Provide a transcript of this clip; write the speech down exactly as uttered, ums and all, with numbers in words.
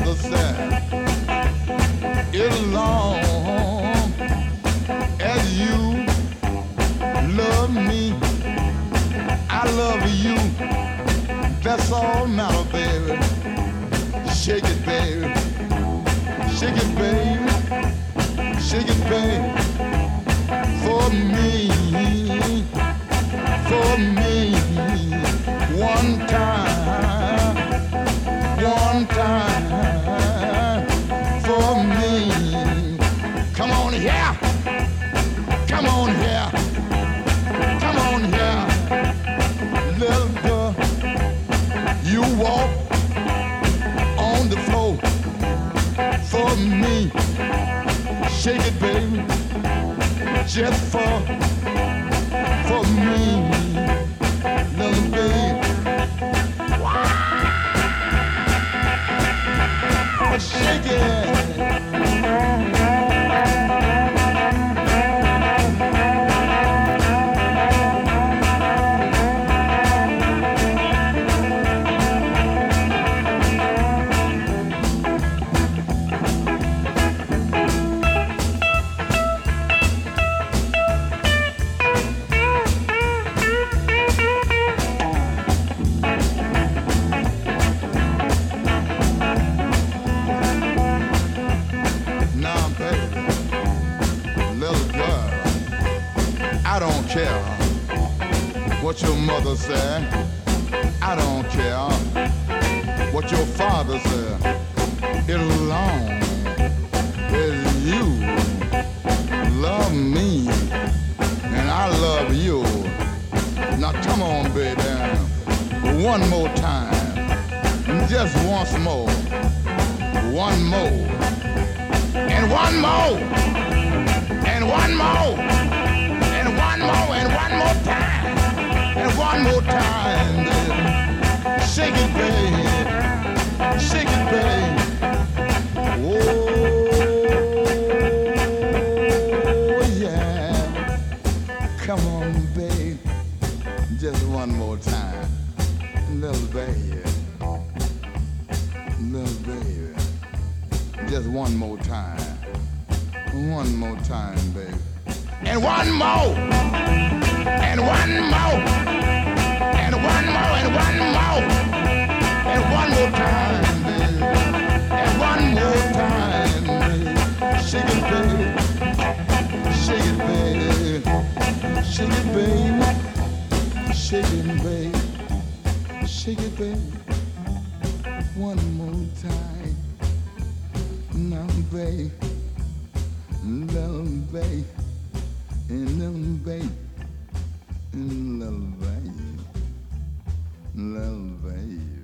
mother said, as long as you love me, I love you. That's all matter, baby. Shake it, baby. Shake it, baby. Shake it, baby. For me, for me. One time, one time. For me. Come on here. Come on here. Come on here. Little girl, you walk on the floor for me. Shake it, baby, just for, for me, little baby. Shake it. Care what your mother said. I don't care what your father said. As long as you love me and I love you. Now come on, baby, one more time, just once more, one more, and one more, and one more. One more and one more time, and one more time, baby. Shake it, baby. Shake it, baby. Oh, yeah. Come on, baby. Just one more time. Little baby. Little baby. Just one more time. One more time, baby. And one more, and one more, and one more, and one more, and one more time, baby. And one more time, baby. Shake it, baby. Shake it, baby. Shake it, baby. Shake it, baby. Shake it, baby. One more time. Now, baby. Little baby. And little baby, and little baby, little baby.